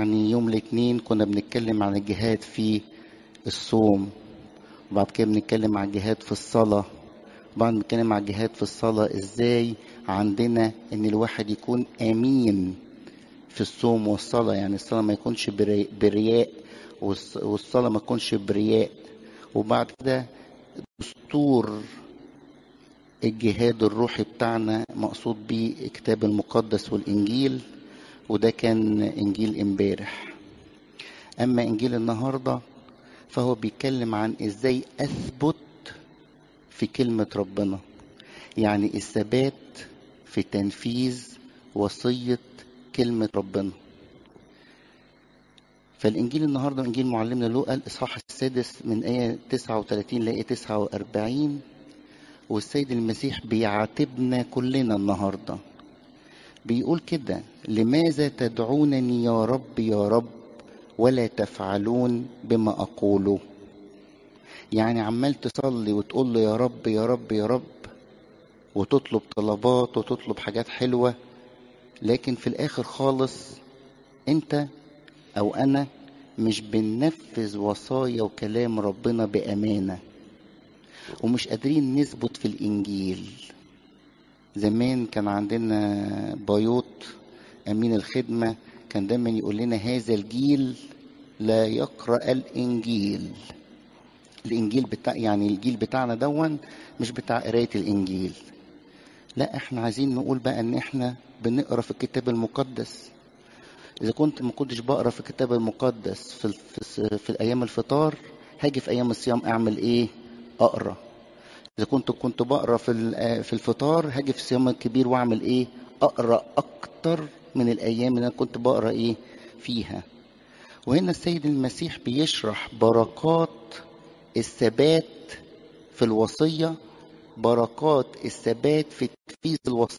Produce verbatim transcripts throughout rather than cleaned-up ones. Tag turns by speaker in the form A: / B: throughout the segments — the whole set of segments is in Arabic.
A: يعني يوم الاثنين كنا بنتكلم عن الجهاد في الصوم، وبعد كده بنتكلم عن الجهاد في الصلاة، وبعد بنتكلم عن الجهاد في الصلاة ازاي عندنا ان الواحد يكون امين في الصوم والصلاة. يعني الصلاة ما يكونش بري- برياء، والص- والصلاة ما تكونش برياء. وبعد كده دستور الجهاد الروحي بتاعنا مقصود بيه الكتاب المقدس والإنجيل، وده كان إنجيل امبارح. أما إنجيل النهاردة فهو بيتكلم عن إزاي أثبت في كلمة ربنا، يعني الثبات في تنفيذ وصية كلمة ربنا. فالإنجيل النهاردة إنجيل معلمنا لوقا الإصحاح السادس من آية تسعة وثلاثين لآية تسعة وأربعين، والسيد المسيح بيعاتبنا كلنا النهاردة. بيقول كده: لماذا تدعونني يا رب يا رب ولا تفعلون بما أقوله؟ يعني عمال تصلي وتقول له يا رب يا رب يا رب، وتطلب طلبات وتطلب حاجات حلوة، لكن في الآخر خالص أنت أو أنا مش بننفذ وصايا وكلام ربنا بأمانة، ومش قادرين نثبت في الإنجيل. زمان كان عندنا بايوت أمين الخدمة كان دايما يقول لنا: هذا الجيل لا يقرأ الإنجيل. الإنجيل بتاع يعني الجيل بتاعنا دون مش بتاع قراية الإنجيل. لا، احنا عايزين نقول بقى ان احنا بنقرأ في الكتاب المقدس. إذا كنت ما كنتش بقرأ في الكتاب المقدس في, في, في أيام الفطار، هاجي في أيام الصيام أعمل إيه؟ أقرأ. إذا كنت كنت بقرأ في في الفطار، هاجي في الصيام الكبير وأعمل إيه؟ أقرأ أكتر من الأيام اللي أنا كنت بقرأ إيه فيها. وهنا السيد المسيح بيشرح بركات الثبات في الوصية، بركات الثبات في تنفيذ الوصية.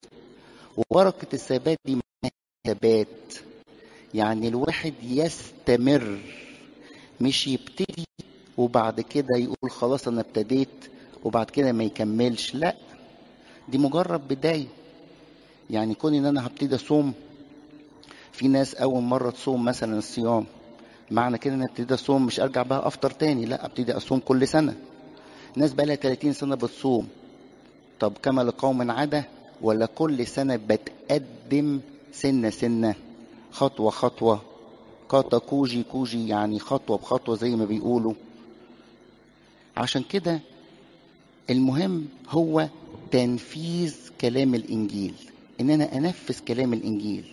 A: وبركة الثبات دي معناها ثبات، يعني الواحد يستمر، مش يبتدي وبعد كده يقول خلاص أنا ابتديت وبعد كده ما يكملش. لا، دي مجرد بداية. يعني كون ان انا هبتدي اصوم، في ناس اول مرة تصوم مثلا الصيام، معنى كده ان أنا ابتدي اصوم مش ارجع بقى افطر تاني، لا، ابتدي اصوم كل سنة. ناس بقى لها ثلاثين سنة بتصوم، طب كما لقوم عادة، ولا كل سنة بتقدم سنة سنة، خطوة خطوة، كاتا كوجي كوجي، يعني خطوة بخطوة زي ما بيقولوا. عشان كده المهم هو تنفيذ كلام الإنجيل، إن أنا أنفذ كلام الإنجيل.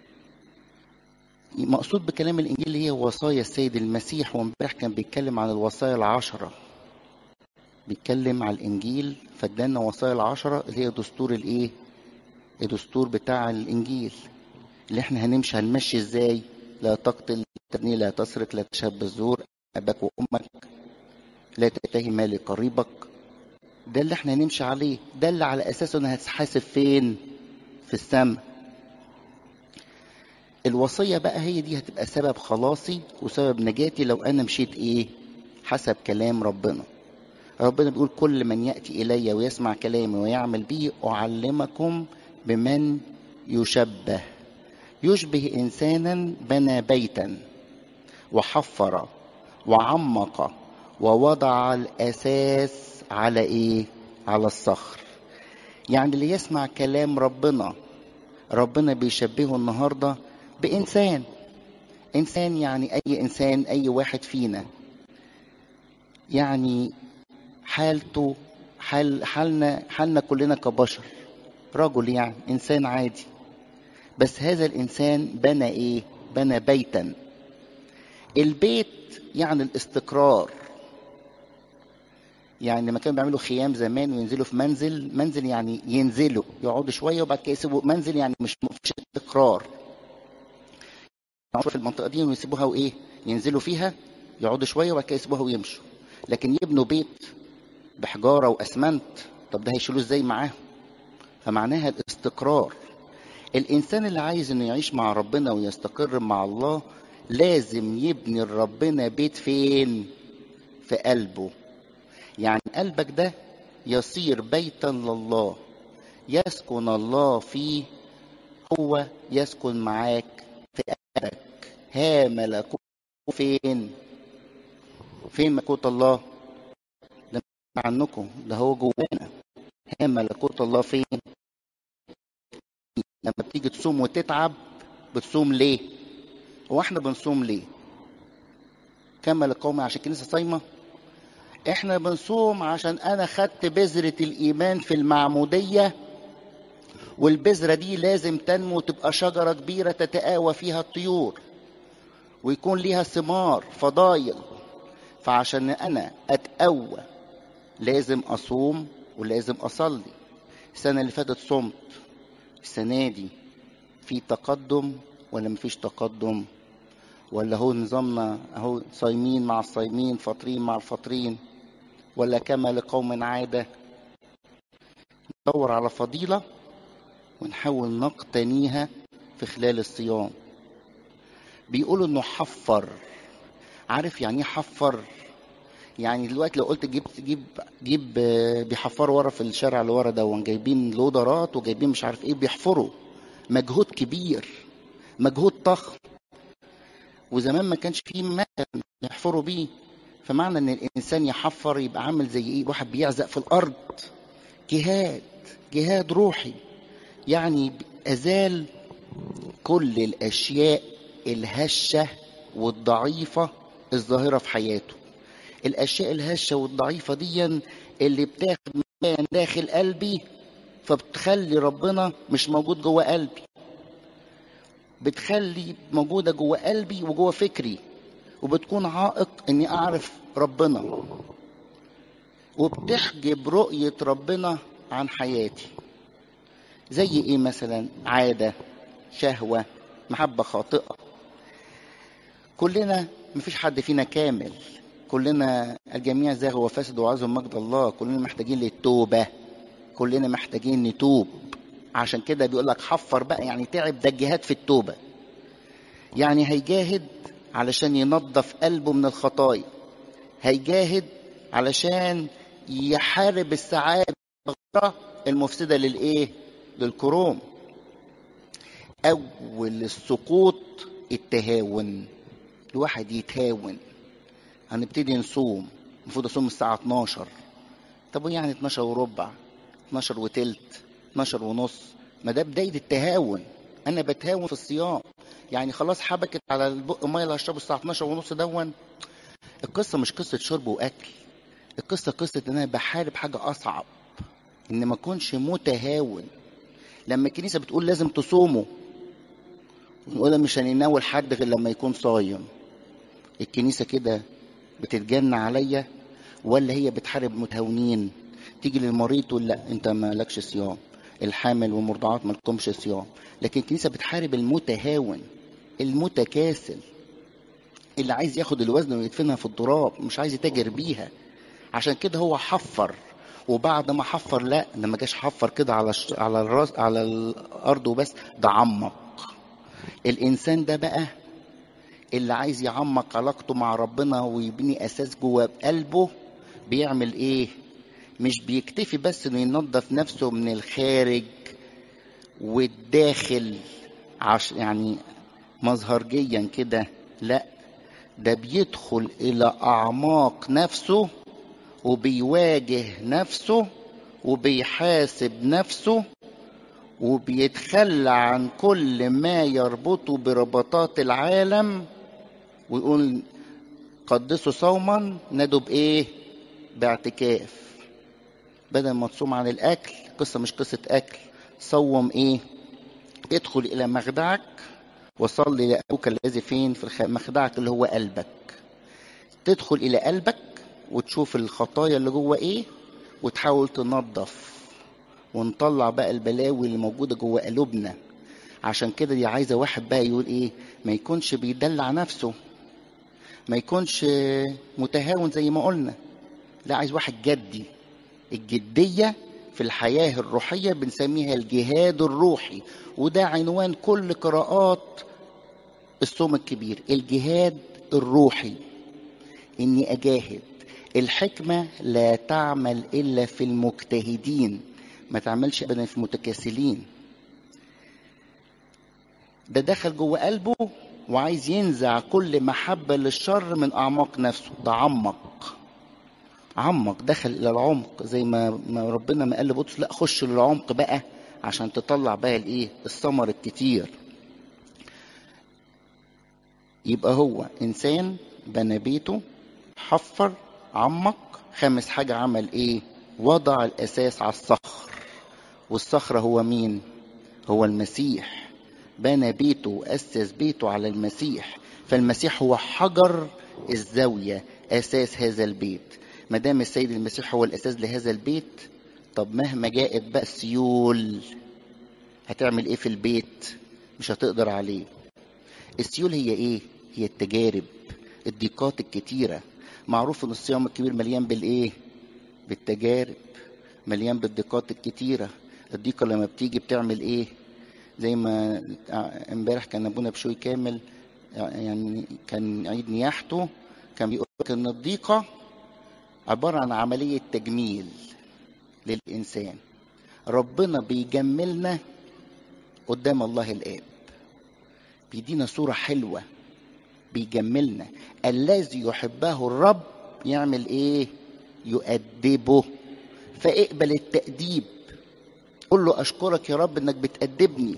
A: مقصود بكلام الإنجيل هي وصايا السيد المسيح، وامبارح كان بيتكلم عن الوصايا العشرة، بيتكلم على الإنجيل فادانا وصايا العشرة اللي هي دستور الإيه؟ الدستور بتاع الإنجيل اللي إحنا هنمشي هنمشي إزاي؟ لا تقتل، لا تزني، لا تسرق، لا تشهد بالزور، أباك وأمك، لا تتهم مال قريبك. ده اللي احنا هنمشي عليه، ده اللي على اساسه انا هتحاسب فين؟ في السماء. الوصية بقى هي دي هتبقى سبب خلاصي وسبب نجاتي لو انا مشيت ايه؟ حسب كلام ربنا. ربنا بيقول: كل من يأتي الي ويسمع كلامي ويعمل به اعلمكم بمن يشبه. يشبه انسانا بنى بيتا وحفر وعمق ووضع الاساس على ايه؟ على الصخر. يعني اللي يسمع كلام ربنا، ربنا بيشبهه النهاردة بإنسان. إنسان يعني أي إنسان، أي واحد فينا، يعني حالته حال حالنا حالنا كلنا كبشر، رجل يعني إنسان عادي. بس هذا الإنسان بنى إيه؟ بنى بيتا. البيت يعني الاستقرار. يعني لما كانوا بيعملوا خيام زمان وينزلوا في منزل، منزل يعني ينزلوا يقعدوا شويه وبعد كده يسيبوا منزل، يعني مش مفيش استقرار. يقعدوا في المنطقه دي ويسيبوها وايه؟ ينزلوا فيها يقعدوا شويه وبعد كده يسيبوها ويمشوا. لكن يبنوا بيت بحجاره واسمنت، طب ده هيشيلوه ازاي معاهم؟ فمعناها الاستقرار. الانسان اللي عايز انه يعيش مع ربنا ويستقر مع الله لازم يبني لربنا بيت فين؟ في قلبه. يعني قلبك ده يصير بيتا لله، يسكن الله فيه، هو يسكن معاك في قلبك. ها ملكوت فين؟ فين ملكوت الله؟ ده مش عنكم، ده هو جوانا. ها ملكوت الله فين؟ لما بتيجي تصوم وتتعب بتصوم ليه؟ هو احنا بنصوم ليه؟ كمل القوم عشان الكنيسه صايمه؟ احنا بنصوم عشان انا خدت بذرة الايمان في المعمودية، والبذرة دي لازم تنمو تبقى شجرة كبيرة تتآوى فيها الطيور ويكون ليها ثمار فضايل. فعشان انا اتقوى لازم اصوم ولازم اصلي. السنة اللي فاتت صمت، السنة دي في تقدم ولا مفيش تقدم؟ ولا هو نظامنا اهو صايمين مع الصايمين فاطرين مع الفاطرين؟ ولا كما لقوم عادة؟ ندور على فضيلة ونحاول نقتنيها في خلال الصيام. بيقولوا انه حفر. عارف يعني ايه حفر؟ يعني دلوقتي لو قلت جيب جيب جيب بيحفروا ورا في الشارع اللي ورا ده، جايبين لودرات وجايبين مش عارف ايه بيحفروا، مجهود كبير، مجهود ضخم. وزمان ما كانش فيه مكن يحفروا بيه. فمعنى ان الانسان يحفر يبقى عامل زي ايه؟ واحد بيعزق في الارض. جهاد، جهاد روحي. يعني ازال كل الاشياء الهشة والضعيفة الظاهرة في حياته. الاشياء الهشة والضعيفة دي اللي بتاخد مكان داخل قلبي، فبتخلي ربنا مش موجود جوه قلبي، بتخلي موجودة جوه قلبي وجوه فكري، وبتكون عائق اني اعرف ربنا، وبتحجب رؤية ربنا عن حياتي. زي ايه مثلا؟ عادة، شهوة، محبة خاطئة. كلنا مفيش حد فينا كامل، كلنا الجميع زاغوا وفسدوا وعظم مجد الله. كلنا محتاجين للتوبة، كلنا محتاجين نتوب. عشان كده بيقول لك حفر بقى، يعني تعب. ده الجهاد في التوبة، يعني هيجاهد علشان ينظف قلبه من الخطايا، هيجاهد علشان يحارب السعادة المفسدة للإيه؟ للكروم. أول السقوط التهاون، الواحد يتهاون. هنبتدي نصوم، المفروض أصوم الساعة اتناشر. طب يعني اتناشر وربع، اتناشر وتلت، اتناشر ونص، ما ده بداية التهاون. أنا بتهاون في الصيام، يعني خلاص حبكت على البق مية اللي هشربه الساعة اتناشر ونص دون. القصة مش قصة شرب وأكل، القصة قصة إن أنا بحارب حاجة أصعب، إن ما أكونش متهاون. لما الكنيسة بتقول لازم تصوموا، ونقول مش هنناول حد غير لما يكون صايم، الكنيسة كده بتتجنى عليا ولا هي بتحارب متهاونين؟ تيجي للمريض تقول لا انت ما لكش صيام، الحامل والمرضعات ما لكمش صيام. لكن الكنيسة بتحارب المتهاون، المتكاسل، اللي عايز ياخد الوزن ويدفنها في التراب، مش عايز يتاجر بيها. عشان كده هو حفر، وبعد ما حفر لا، ده ما جاش حفر كده على الش... على الراس على الارض وبس، ده عمق. الانسان ده بقى اللي عايز يعمق علاقته مع ربنا ويبني اساس جوه قلبه، بيعمل ايه؟ مش بيكتفي بس انه ينظف نفسه من الخارج والداخل عش يعني مظهرجيا كده، لا، ده بيدخل الى اعماق نفسه وبيواجه نفسه وبيحاسب نفسه وبيتخلى عن كل ما يربطه بربطات العالم، ويقول قدسوا صوما نادوا بايه؟ باعتكاف. بدل ما تصوم عن الاكل، قصة مش قصة اكل، صوم ايه؟ ادخل الى مخدعك وصلي لأبوك الذي فين؟ في مخدعك اللي هو قلبك. تدخل الى قلبك وتشوف الخطايا اللي جوه ايه، وتحاول تنظف ونطلع بقى البلاوي اللي موجودة جوه قلوبنا. عشان كده دي عايزة واحد بقى يقول ايه؟ ما يكونش بيدلع نفسه، ما يكونش متهاون زي ما قلنا، لا، عايز واحد جدي. الجدية في الحياة الروحية بنسميها الجهاد الروحي، وده عنوان كل قراءات الصوم الكبير، الجهاد الروحي. اني اجاهد. الحكمة لا تعمل الا في المجتهدين، ما تعملش ابدا في المتكاسلين. ده دخل جوه قلبه وعايز ينزع كل محبة للشر من أعماق نفسه. ده عمق عمق دخل إلى العمق، زي ما ما ربنا ما قال لبطرس لا خش للعمق بقى عشان تطلع بقى الايه الثمر الكتير. يبقى هو إنسان بنى بيته، حفر، عمق. خامس حاجة عمل ايه؟ وضع الأساس على الصخر. والصخرة هو مين؟ هو المسيح. بنى بيته وأسس بيته على المسيح، فالمسيح هو حجر الزاوية، أساس هذا البيت. ما دام السيد المسيح هو الأساس لهذا البيت، طب مهما جاءت بقى السيول هتعمل ايه في البيت؟ مش هتقدر عليه. السيول هي ايه؟ هي التجارب، الضيقات الكتيرة. معروف ان الصيام الكبير مليان بالايه؟ بالتجارب، مليان بالضيقات الكتيرة. الضيقة لما بتيجي بتعمل ايه؟ زي ما امبارح كان ابونا بشوي كامل يعني كان عيد نياحته، كان بيقول ان الضيقة عبارة عن عملية تجميل للإنسان. ربنا بيجملنا قدام الله الآب، بيدينا صورة حلوة، بيجملنا. الذي يحبه الرب يعمل ايه؟ يؤدبه. فاقبل التأديب، قل له اشكرك يا رب انك بتأدبني.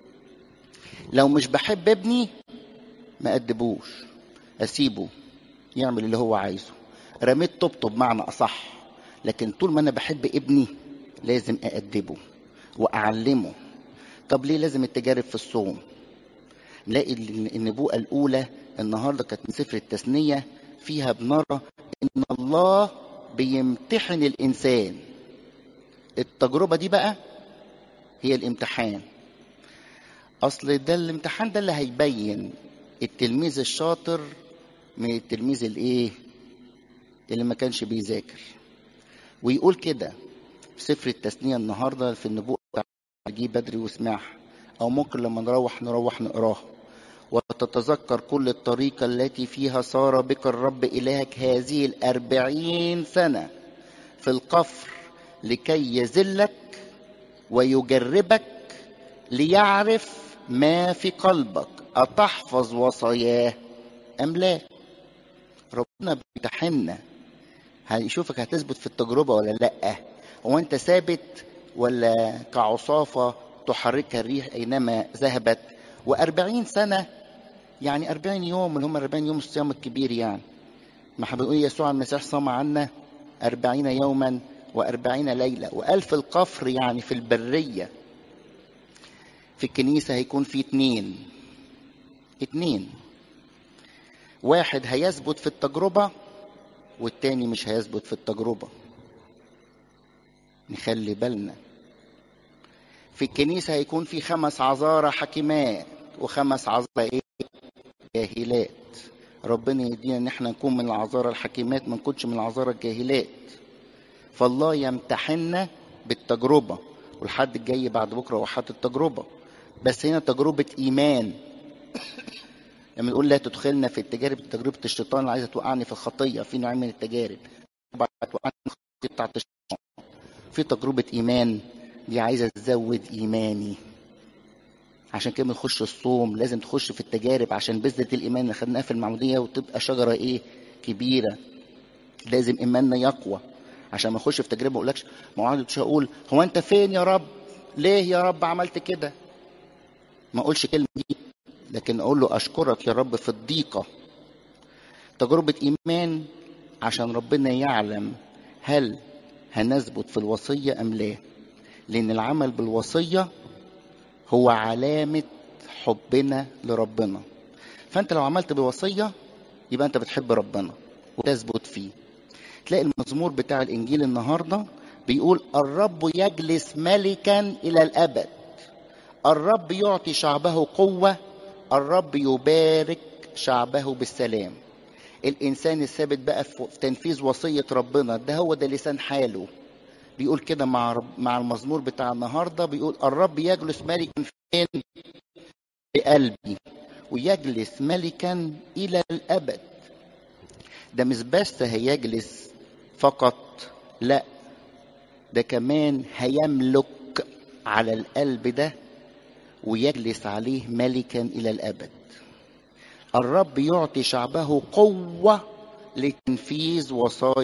A: لو مش بحب ابني ما أدبوش، اسيبه يعمل اللي هو عايزه، رميت طبطب بمعنى اصح. لكن طول ما انا بحب ابني لازم أأدبه واعلمه. طب ليه لازم التجارب في الصوم؟ نلاقي النبوءة الأولى النهاردة كانت من سفر التثنية، فيها بنرى إن الله بيمتحن الإنسان. التجربة دي بقى هي الامتحان. أصل ده الامتحان ده اللي هيبين التلميذ الشاطر من التلميذ الإيه؟ اللي ما كانش بيذاكر. ويقول كده في سفر التثنية النهاردة في النبوءة، جي بدري واسمعها، أو ممكن لما نروح نروح نقراها. وتتذكر كل الطريقة التي فيها صار بك الرب إلهك هذه الأربعين سنة في القفر لكي يذلك ويجربك ليعرف ما في قلبك أتحفظ وصاياه أم لا. ربنا بيمتحننا، هيشوفك هتثبت في التجربة ولا لأ. هو أنت ثابت ولا كعصافة تحركها الريح أينما ذهبت؟ وأربعين سنة يعني أربعين يوم، اللي هم أربعين يوم الصيام الكبير. يعني ما احنا بنقول يسوع المسيح صام عنا أربعين يوما وأربعين ليلة. وألف القفر يعني في البرية. في الكنيسة هيكون في اتنين اتنين واحد هيثبت في التجربة والتاني مش هيثبت في التجربة. نخلي بالنا. في الكنيسة هيكون في خمس عذارى حكيمات وخمس عذارى ايه؟ جاهلات. ربنا يدينا ان احنا نكون من العذارى الحكيمات، ما نكونش من العذارى الجاهلات. فالله يمتحننا بالتجربة، والحد الجاي بعد بكرة وحد التجربة. بس هنا تجربة إيمان. لما نقول لا تدخلنا في التجارب، تجربة الشيطان اللي عايزة توقعني في الخطية. في نوعين من التجارب، توقعني في الخطية بتاعت الشيطان. في تجربة إيمان، دي عايزة تزود إيماني. عشان كده بنخش الصوم، لازم تخش في التجارب عشان بذرة الإيمان اللي خدناها في المعمودية وتبقى شجرة إيه؟ كبيرة. لازم إيماننا يقوى عشان ما اخش في تجربه ما اقولكش، ما اقعدش اقول هو انت فين يا رب؟ ليه يا رب عملت كده؟ ما اقولش كلمه دي، لكن اقول له اشكرك يا رب في الضيقه. تجربه ايمان عشان ربنا يعلم هل هنثبت في الوصيه ام لا. لان العمل بالوصيه هو علامه حبنا لربنا. فانت لو عملت بالوصيه يبقى انت بتحب ربنا وتثبت فيه. تلاقي المزمور بتاع الإنجيل النهاردة بيقول الرب يجلس ملكا إلى الأبد، الرب يعطي شعبه قوة، الرب يبارك شعبه بالسلام. الإنسان الثابت بقى في تنفيذ وصية ربنا، ده هو ده لسان حاله. بيقول كده مع رب مع المزمور بتاع النهاردة، بيقول الرب يجلس ملكا فين؟ بقلبي، ويجلس ملكا إلى الأبد. ده مش بس هيجلس فقط، لا، ده كمان هيملك على القلب ده ويجلس عليه ملكا إلى الأبد. الرب يعطي شعبه قوة لتنفيذ وصايا.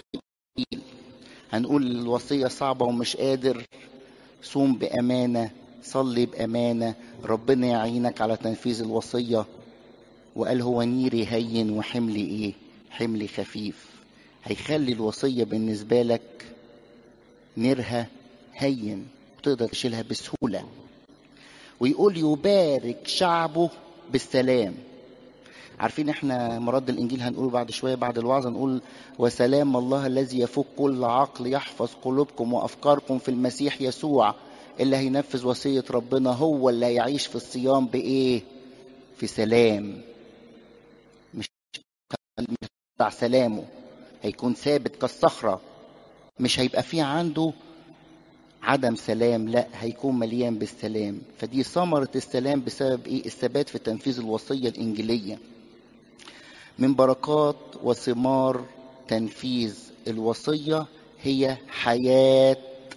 A: هنقول الوصية صعبة ومش قادر، صوم بأمانة، صلي بأمانة، ربنا يعينك على تنفيذ الوصية. وقال هو نيري هين وحملي ايه؟ حملي خفيف. هيخلي الوصية بالنسبة لك نيرها هين، تقدر تشيلها بسهولة. ويقول يبارك شعبه بالسلام. عارفين احنا مراد الانجيل هنقول بعد شوية بعد الوعظة، نقول وسلام الله الذي يفوق كل عقل يحفظ قلوبكم وافكاركم في المسيح يسوع. اللي هينفذ وصية ربنا هو اللي هيعيش في الصيام بايه؟ في سلام. مش بتاع سلامه، هيكون ثابت كالصخرة، مش هيبقى فيه عنده عدم سلام، لا هيكون مليان بالسلام. فدي ثمرة السلام بسبب ايه؟ الثبات في تنفيذ الوصية الإنجيلية. من بركات وثمار تنفيذ الوصية هي حياة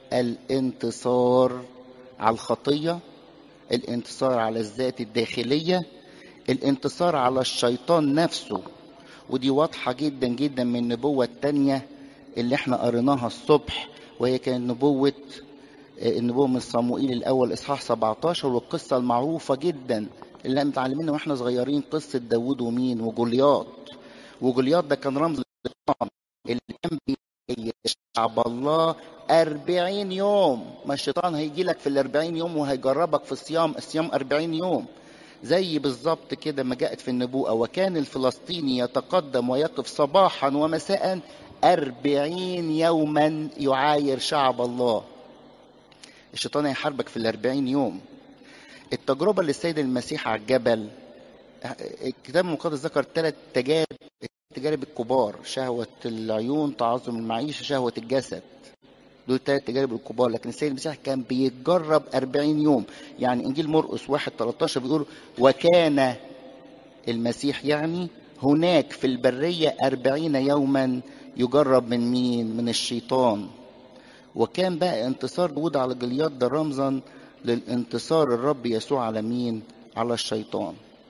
A: الانتصار على الخطية، الانتصار على الذات الداخلية، الانتصار على الشيطان نفسه. ودي واضحة جدا جدا من النبوة التانية اللي احنا قريناها الصبح، وهي كانت نبوة النبوة من صموئيل الأول إصحاح سبعتاشر، والقصة المعروفة جدا اللي متعلمينها واحنا صغيرين، قصة داوود ومين وجولياط. وجولياط ده كان رمز للشيطان اللي كان بيشعب الله أربعين يوم. ما الشيطان هيجي لك في الأربعين يوم وهيجربك في الصيام، الصيام أربعين يوم. زي بالظبط كده ما جاءت في النبوءة وكان الفلسطيني يتقدم ويقف صباحا ومساء أربعين يوما يعاير شعب الله. الشيطان هيحاربك في الأربعين يوم. التجربة اللي السيد المسيح على الجبل، الكتاب المقدس ذكر ثلاث تجارب، التجارب الكبار: شهوة العيون، تعظم المعيشة، شهوة الجسد. دول ثلاث تجارب الكبار. لكن السيد المسيح كان بيتجرب أربعين يوم. يعني إنجيل مرقس واحد تلتاشر بيقول وكان المسيح يعني هناك في البرية أربعين يوما يجرب من مين؟ من الشيطان. وكان بقى انتصار داود على جليات ده رمزا للانتصار الرب يسوع على مين؟ على الشيطان.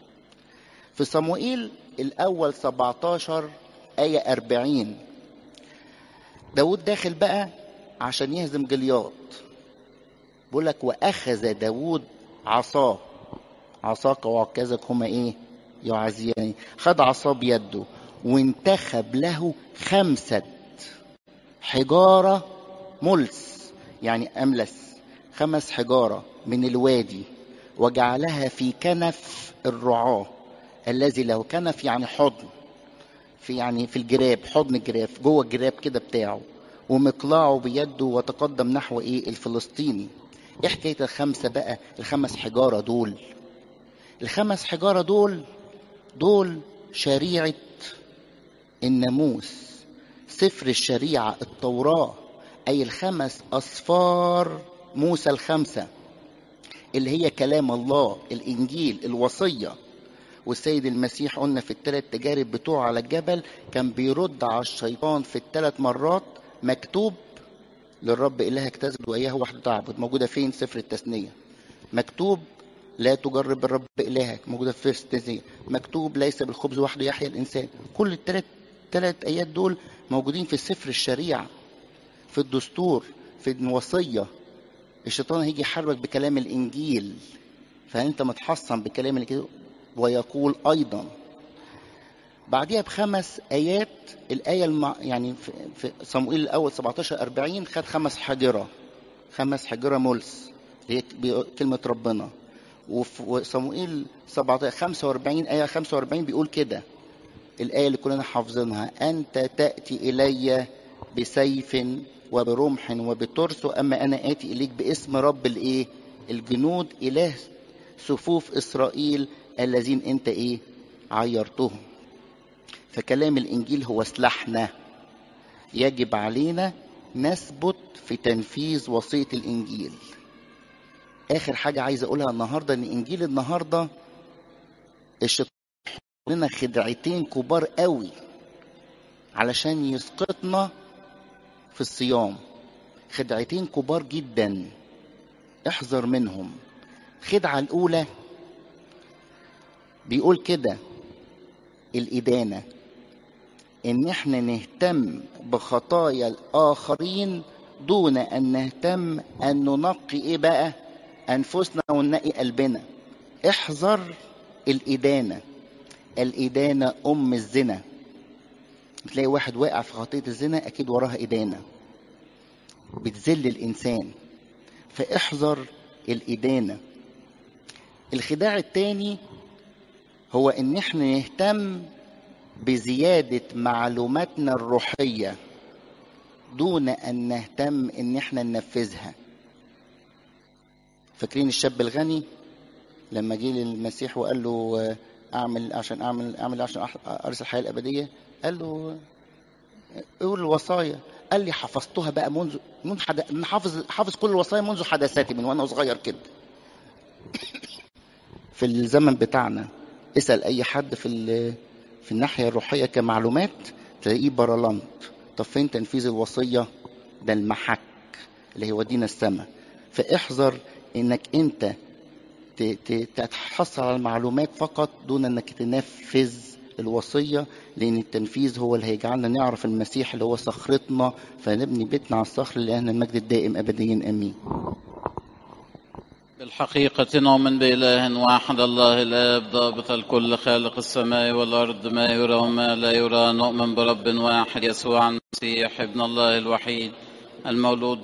A: في صموئيل الأول سبعتاشر آية أربعين، داود داخل بقى عشان يهزم جليات. بيقول لك وأخذ داود عصاه، عصاك وعكازك هما إيه؟ يعزيان. خد عصاه بيده وانتخب له خمسة حجارة ملس، يعني أملس، خمس حجارة من الوادي، وجعلها في كنف الرعاة الذي له. كنف يعني حضن، في يعني في الجراب، حضن الجراب، جوه الجراب كده بتاعه، ومقلاعه بيده وتقدم نحو ايه؟ الفلسطيني. ايه حكايه الخمسه بقى؟ الخمس حجاره دول، الخمس حجاره دول دول شريعه الناموس، سفر الشريعه، التوراه، اي الخمس اصفار موسى الخمسه اللي هي كلام الله، الانجيل، الوصيه. والسيد المسيح قلنا في الثلاث تجارب بتوعه على الجبل كان بيرد على الشيطان في الثلاث مرات. مكتوب للرب إلهك تسجد وإياه وحده تعبد، موجودة فين؟ سفر التثنية. مكتوب لا تجرب الرب إلهك، موجودة في التثنية. مكتوب ليس بالخبز وحده يحيى الإنسان. كل الثلاث ثلاث آيات دول موجودين في سفر الشريعة، في الدستور، في الوصية. الشيطان هيجي يحاربك بكلام الإنجيل، فأنت متحصن بكلام الإنجيل. ويقول أيضا بعديها بخمس آيات، الآية المع... يعني في, في صموئيل الأول سبعتاشر أربعين خد خمس حجرة، خمس حجرة ملس اللي هي كلمة ربنا. وفي صموئيل سبعتاشر خمسة وأربعين آية خمسة وأربعين بيقول كده الآية اللي كلنا حافظينها: أنت تأتي إلي بسيف وبرمح وبترس، أما أنا آتي إليك باسم رب الإيه؟ الجنود، إله صفوف إسرائيل الذين أنت إيه؟ عيرتهم. فكلام الإنجيل هو سلاحنا، يجب علينا نثبت في تنفيذ وصية الإنجيل. آخر حاجة عايز أقولها النهاردة، إن إنجيل النهاردة الشيطان لنا خدعتين كبار قوي علشان يسقطنا في الصيام. خدعتين كبار جدا، احذر منهم. الخدعة الأولى بيقول كده: الإدانة، إن إحنا نهتم بخطايا الآخرين دون أن نهتم أن ننقي إيه بقى أنفسنا وننقي قلبنا. احذر الإدانة. الإدانة أم الزنا. بتلاقي واحد واقع في خطية الزنا أكيد وراها إدانة بتذل الإنسان، فاحذر الإدانة. الخداع التاني هو إن إحنا نهتم بزيادة معلوماتنا الروحية دون أن نهتم إن إحنا ننفذها. فاكرين الشاب الغني لما جه للمسيح وقال له أعمل عشان أعمل أعمل عشان أرث الحياة الأبدية؟ قال له قول الوصايا. قال لي حفظتها بقى منذ من حد... حافظ حافظ كل الوصايا منذ حدثاتي من وأنا صغير كده. في الزمن بتاعنا اسأل أي حد في ال... في الناحية الروحية كمعلومات تلاقيه برلنت. طب فين تنفيذ الوصية؟ ده المحك اللي هيودينا السماء. فاحذر انك انت تتحصل على المعلومات فقط دون انك تنفذ الوصية، لان التنفيذ هو اللي هيجعلنا نعرف المسيح اللي هو صخرتنا، فنبني بيتنا على الصخر لأن المجد الدائم ابديا امين.
B: بالحقيقة نؤمن بإله واحد الله الآب ضابط الكل خالق السماء والأرض ما يرى وما لا يرى. نؤمن برب واحد يسوع المسيح ابن الله الوحيد المولود